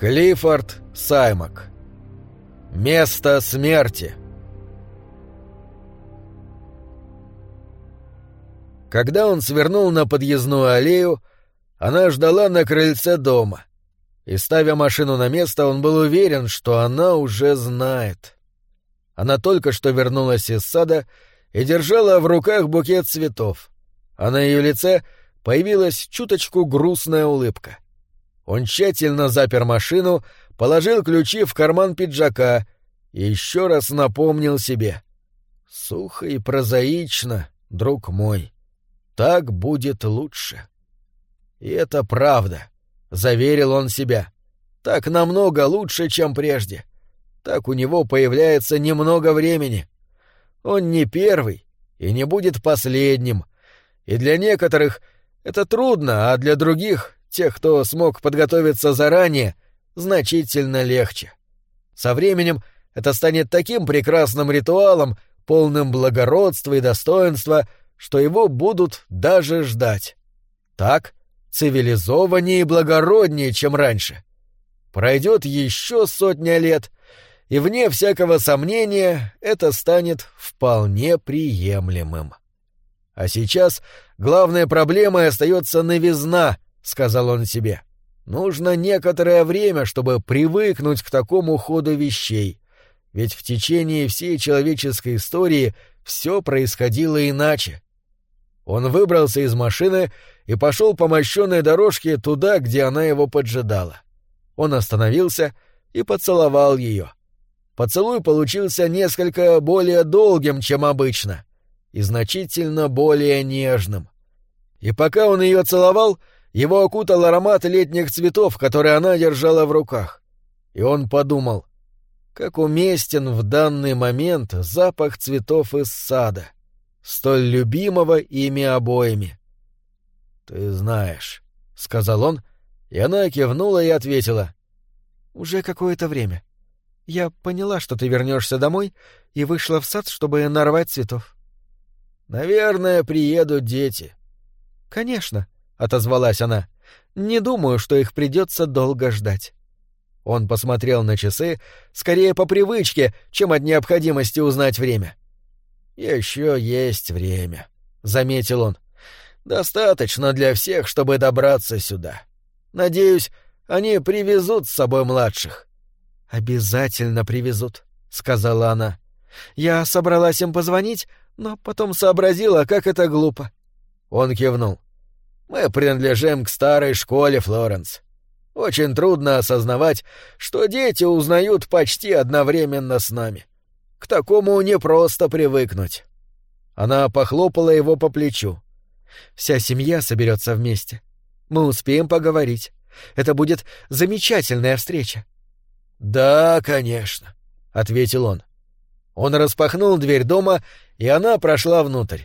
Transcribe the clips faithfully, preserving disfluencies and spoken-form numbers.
Клиффорд Саймак. Место смерти. Когда он свернул на подъездную аллею, она ждала на крыльце дома. И, ставя машину на место, он был уверен, что она уже знает. Она только что вернулась из сада и держала в руках букет цветов, а на ее лице появилась чуточку грустная улыбка. Он тщательно запер машину, положил ключи в карман пиджака и еще раз напомнил себе: «Сухо и прозаично, друг мой. Так будет лучше». И это правда, — заверил он себя. Так намного лучше, чем прежде. Так у него появляется немного времени. Он не первый и не будет последним. И для некоторых это трудно, а для других, тех, кто смог подготовиться заранее, значительно легче. Со временем это станет таким прекрасным ритуалом, полным благородства и достоинства, что его будут даже ждать. Так цивилизованнее и благороднее, чем раньше. Пройдет еще сотня лет, и, вне всякого сомнения, это станет вполне приемлемым. А сейчас главной проблемой остается новизна, — сказал он себе. Нужно некоторое время, чтобы привыкнуть к такому ходу вещей, ведь в течение всей человеческой истории все происходило иначе. Он выбрался из машины и пошел по мощенной дорожке туда, где она его поджидала. Он остановился и поцеловал ее. Поцелуй получился несколько более долгим, чем обычно, и значительно более нежным. И пока он ее целовал, его окутал аромат летних цветов, которые она держала в руках. И он подумал, как уместен в данный момент запах цветов из сада, столь любимого ими обоими. «Ты знаешь», — сказал он, и она кивнула и ответила: «Уже какое-то время. Я поняла, что ты вернешься домой, и вышла в сад, чтобы нарвать цветов». «Наверное, приедут дети». «Конечно», — отозвалась она. «Не думаю, что их придется долго ждать». Он посмотрел на часы, скорее по привычке, чем от необходимости узнать время. «Еще есть время», — заметил он. «Достаточно для всех, чтобы добраться сюда. Надеюсь, они привезут с собой младших». «Обязательно привезут», — сказала она. «Я собралась им позвонить, но потом сообразила, как это глупо». Он кивнул. «Мы принадлежим к старой школе, Флоренс. Очень трудно осознавать, что дети узнают почти одновременно с нами. К такому непросто привыкнуть». Она похлопала его по плечу. «Вся семья соберется вместе. Мы успеем поговорить. Это будет замечательная встреча». «Да, конечно», — ответил он. Он распахнул дверь дома, и она прошла внутрь.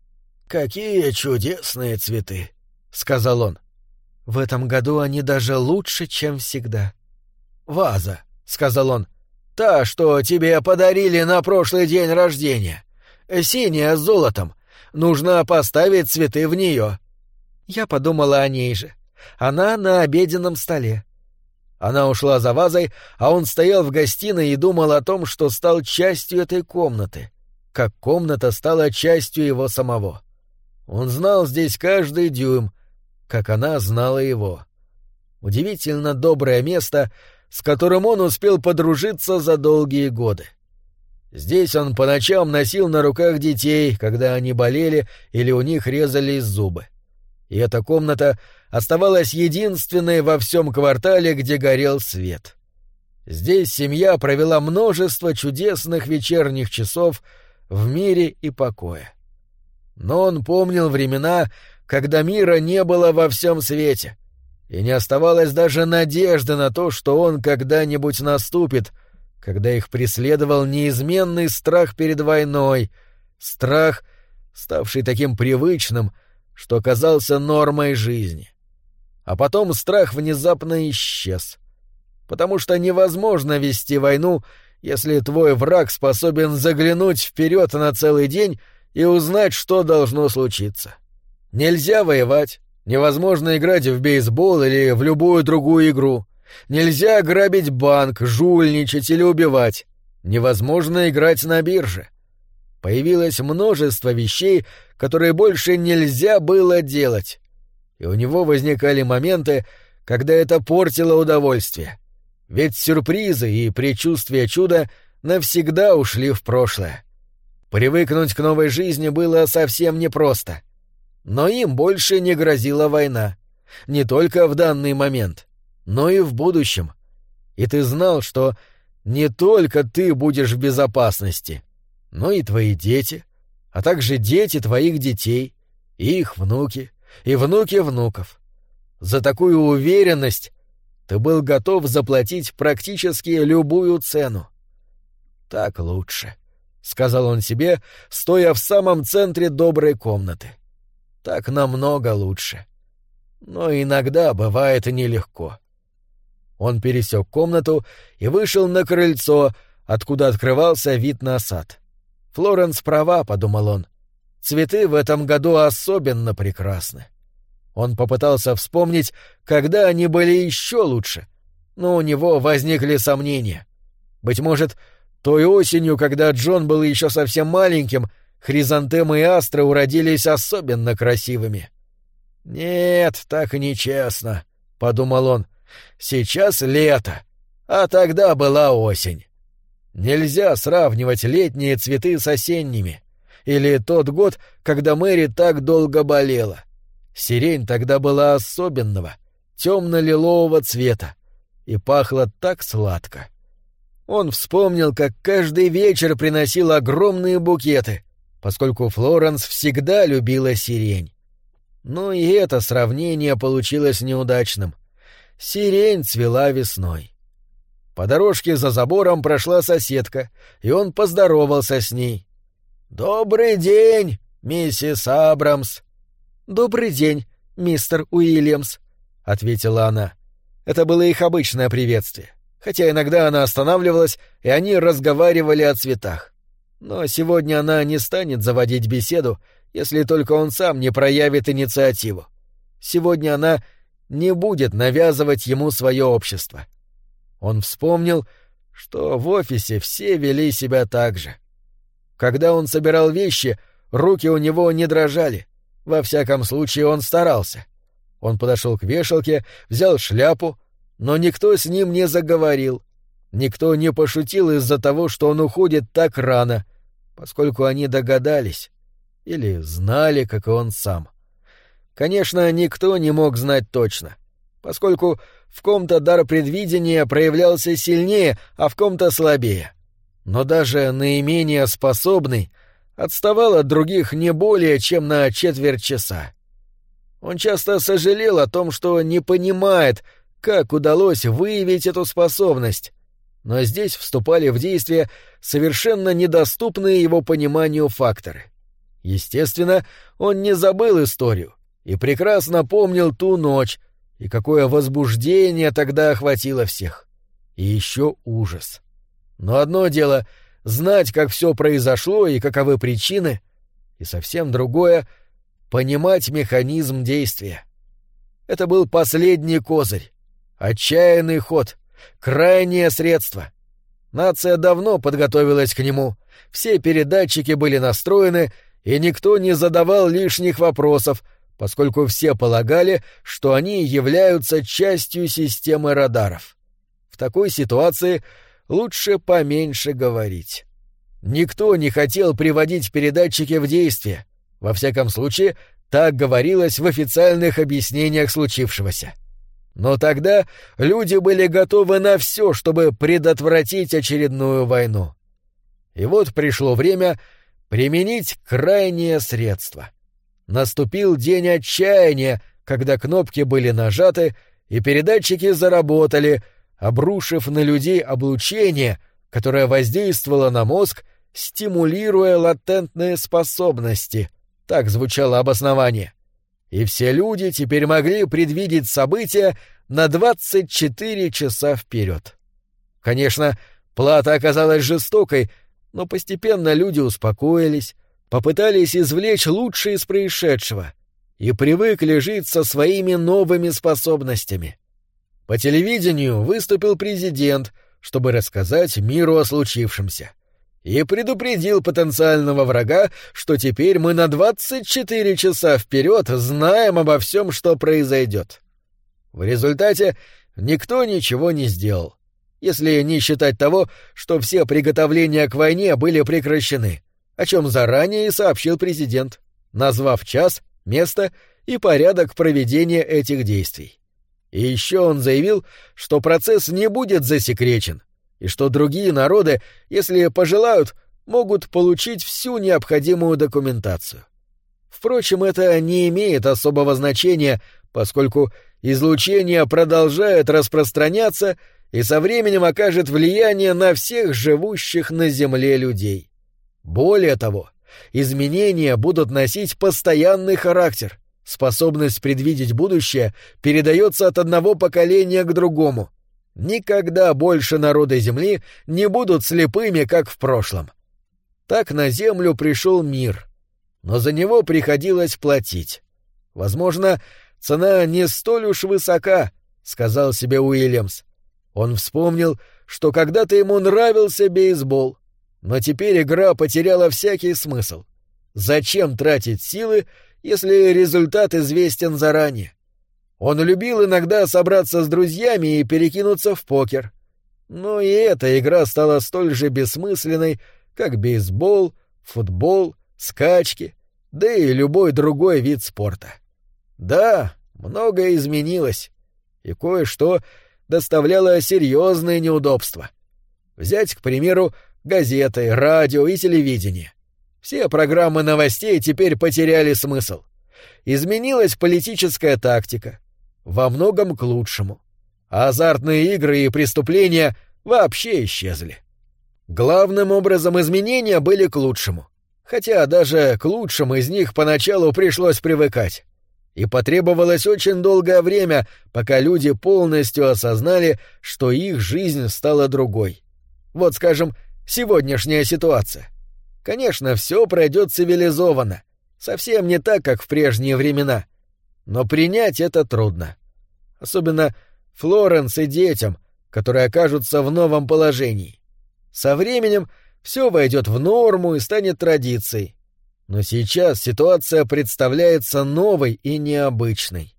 «Какие чудесные цветы», — сказал он. «В этом году они даже лучше, чем всегда». «Ваза», — сказал он, — «та, что тебе подарили на прошлый день рождения. Синяя с золотом. Нужно поставить цветы в нее». Я подумала о ней же. Она на обеденном столе. Она ушла за вазой, а он стоял в гостиной и думал о том, что стал частью этой комнаты, как комната стала частью его самого. Он знал здесь каждый дюйм, как она знала его. Удивительно доброе место, с которым он успел подружиться за долгие годы. Здесь он по ночам носил на руках детей, когда они болели или у них резались зубы. И эта комната оставалась единственной во всем квартале, где горел свет. Здесь семья провела множество чудесных вечерних часов в мире и покое. Но он помнил времена, когда мира не было во всем свете, и не оставалось даже надежды на то, что он когда-нибудь наступит, когда их преследовал неизменный страх перед войной, страх, ставший таким привычным, что казался нормой жизни. А потом страх внезапно исчез, потому что невозможно вести войну, если твой враг способен заглянуть вперед на целый день и узнать, что должно случиться. Нельзя воевать, невозможно играть в бейсбол или в любую другую игру, Нельзя грабить банк, жульничать или убивать. Невозможно играть на бирже. Появилось множество вещей, которые больше нельзя было делать. И у него возникали моменты, когда это портило удовольствие. Ведь сюрпризы и предчувствие чуда навсегда ушли в прошлое. Привыкнуть к новой жизни было совсем непросто. Но им больше не грозила война. Не только в данный момент, но и в будущем. И ты знал, что не только ты будешь в безопасности, но и твои дети, а также дети твоих детей, и их внуки, и внуки внуков. За такую уверенность ты был готов заплатить практически любую цену. «Так лучше», — сказал он себе, стоя в самом центре доброй комнаты. «Так намного лучше. Но иногда бывает нелегко». Он пересек комнату и вышел на крыльцо, откуда открывался вид на сад. «Флоренс права», — подумал он. «Цветы в этом году особенно прекрасны». Он попытался вспомнить, когда они были еще лучше, но у него возникли сомнения. Быть может, той осенью, когда Джон был еще совсем маленьким, хризантемы и астры уродились особенно красивыми. «Нет, так нечестно», — подумал он. «Сейчас лето, а тогда была осень. Нельзя сравнивать летние цветы с осенними. Или тот год, когда Мэри так долго болела. Сирень тогда была особенного, темно-лилового цвета, и пахла так сладко». Он вспомнил, как каждый вечер приносил огромные букеты, поскольку Флоренс всегда любила сирень. Но и это сравнение получилось неудачным. Сирень цвела весной. По дорожке за забором прошла соседка, и он поздоровался с ней. «Добрый день, миссис Абрамс». «Добрый день, мистер Уильямс», — ответила она. Это было их обычное приветствие, хотя иногда она останавливалась, и они разговаривали о цветах. Но сегодня она не станет заводить беседу, если только он сам не проявит инициативу. Сегодня она не будет навязывать ему свое общество. Он вспомнил, что в офисе все вели себя так же. Когда он собирал вещи, руки у него не дрожали. Во всяком случае, он старался. Он подошел к вешалке, взял шляпу, но никто с ним не заговорил. Никто не пошутил из-за того, что он уходит так рано, поскольку они догадались или знали, как и он сам. Конечно, никто не мог знать точно, поскольку в ком-то дар предвидения проявлялся сильнее, а в ком-то слабее. Но даже наименее способный отставал от других не более чем на четверть часа. Он часто сожалел о том, что не понимает, как удалось выявить эту способность, но здесь вступали в действие совершенно недоступные его пониманию факторы. Естественно, он не забыл историю и прекрасно помнил ту ночь, и какое возбуждение тогда охватило всех. И еще ужас. Но одно дело — знать, как все произошло и каковы причины, и совсем другое — понимать механизм действия. Это был последний козырь, отчаянный ход, крайнее средство. Нация давно подготовилась к нему, все передатчики были настроены, и никто не задавал лишних вопросов, поскольку все полагали, что они являются частью системы радаров. В такой ситуации лучше поменьше говорить. Никто не хотел приводить передатчики в действие. Во всяком случае, так говорилось в официальных объяснениях случившегося. Но тогда люди были готовы на все, чтобы предотвратить очередную войну. И вот пришло время применить крайнее средство. Наступил день отчаяния, когда кнопки были нажаты, и передатчики заработали, обрушив на людей облучение, которое воздействовало на мозг, стимулируя латентные способности. Так звучало обоснование. И все люди теперь могли предвидеть события на двадцать четыре часа вперед. Конечно, плата оказалась жестокой, но постепенно люди успокоились, попытались извлечь лучшее из происшедшего и привыкли жить со своими новыми способностями. По телевидению выступил президент, чтобы рассказать миру о случившемся. И предупредил потенциального врага, что теперь мы на двадцать четыре часа вперед знаем обо всем, что произойдет. В результате никто ничего не сделал, если не считать того, что все приготовления к войне были прекращены, о чем заранее и сообщил президент, назвав час, место и порядок проведения этих действий. И еще он заявил, что процесс не будет засекречен, и что другие народы, если пожелают, могут получить всю необходимую документацию. Впрочем, это не имеет особого значения, поскольку излучение продолжает распространяться и со временем окажет влияние на всех живущих на Земле людей. Более того, изменения будут носить постоянный характер. Способность предвидеть будущее передается от одного поколения к другому. Никогда больше народы Земли не будут слепыми, как в прошлом. Так на Землю пришел мир, но за него приходилось платить. Возможно, цена не столь уж высока, — сказал себе Уильямс. Он вспомнил, что когда-то ему нравился бейсбол, но теперь игра потеряла всякий смысл. Зачем тратить силы, если результат известен заранее? Он любил иногда собраться с друзьями и перекинуться в покер. Но и эта игра стала столь же бессмысленной, как бейсбол, футбол, скачки, да и любой другой вид спорта. Да, многое изменилось, и кое-что доставляло серьезные неудобства. Взять, к примеру, газеты, радио и телевидение. Все программы новостей теперь потеряли смысл. Изменилась политическая тактика, во многом к лучшему. А азартные игры и преступления вообще исчезли. Главным образом изменения были к лучшему, хотя даже к лучшим из них поначалу пришлось привыкать. И потребовалось очень долгое время, пока люди полностью осознали, что их жизнь стала другой. Вот, скажем, сегодняшняя ситуация. Конечно, все пройдет цивилизованно, совсем не так, как в прежние времена. Но принять это трудно. Особенно Флоренс и детям, которые окажутся в новом положении. Со временем все войдет в норму и станет традицией. Но сейчас ситуация представляется новой и необычной.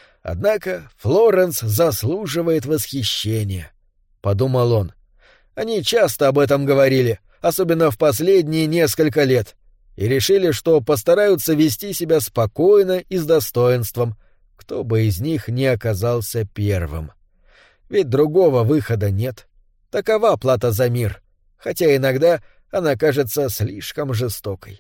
Однако Флоренс заслуживает восхищения, — подумал он. Они часто об этом говорили, особенно в последние несколько лет, и решили, что постараются вести себя спокойно и с достоинством, кто бы из них не оказался первым. Ведь другого выхода нет. Такова плата за мир, хотя иногда она кажется слишком жестокой.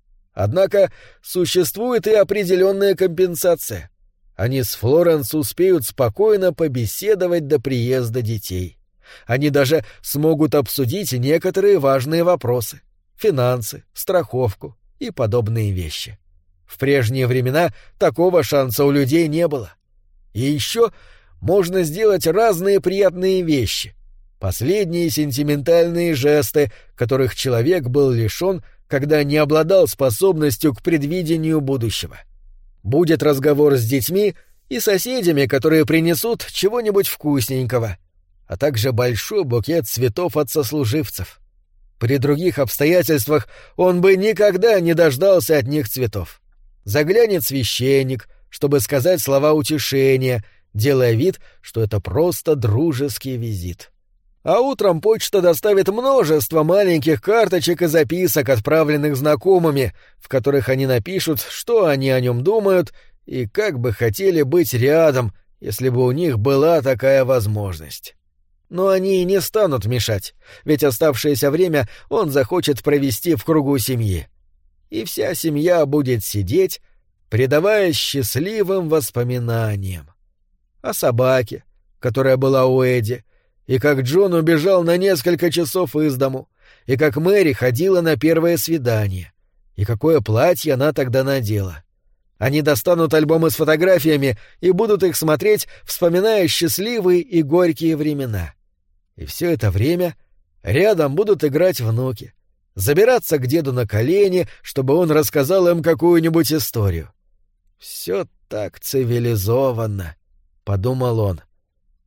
Однако существует и определенная компенсация. Они с Флоренс успеют спокойно побеседовать до приезда детей. Они даже смогут обсудить некоторые важные вопросы — финансы, страховку и подобные вещи. В прежние времена такого шанса у людей не было. И еще можно сделать разные приятные вещи, последние сентиментальные жесты, которых человек был лишен, когда не обладал способностью к предвидению будущего. Будет разговор с детьми и соседями, которые принесут чего-нибудь вкусненького, а также большой букет цветов от сослуживцев. При других обстоятельствах он бы никогда не дождался от них цветов. Заглянет священник, чтобы сказать слова утешения, делая вид, что это просто дружеский визит. А утром почта доставит множество маленьких карточек и записок, отправленных знакомыми, в которых они напишут, что они о нем думают и как бы хотели быть рядом, если бы у них была такая возможность. Но они не станут мешать, ведь оставшееся время он захочет провести в кругу семьи. И вся семья будет сидеть, предаваясь счастливым воспоминаниям. О собаке, которая была у Эдди, и как Джон убежал на несколько часов из дому, и как Мэри ходила на первое свидание, и какое платье она тогда надела. Они достанут альбомы с фотографиями и будут их смотреть, вспоминая счастливые и горькие времена. И все это время рядом будут играть внуки, забираться к деду на колени, чтобы он рассказал им какую-нибудь историю. «Все так цивилизованно», — подумал он.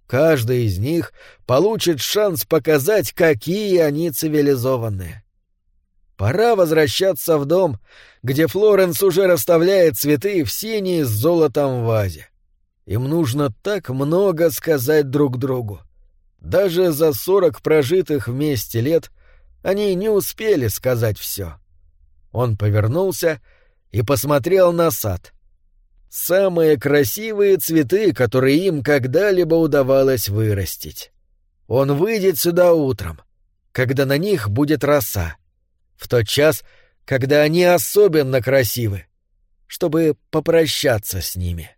Каждый из них получит шанс показать, какие они цивилизованные. Пора возвращаться в дом, где Флоренс уже расставляет цветы в синей с золотом вазе. Им нужно так много сказать друг другу. Даже за сорок прожитых вместе лет они не успели сказать все. Он повернулся и посмотрел на сад. Самые красивые цветы, которые им когда-либо удавалось вырастить. Он выйдет сюда утром, когда на них будет роса, в тот час, когда они особенно красивы, чтобы попрощаться с ними.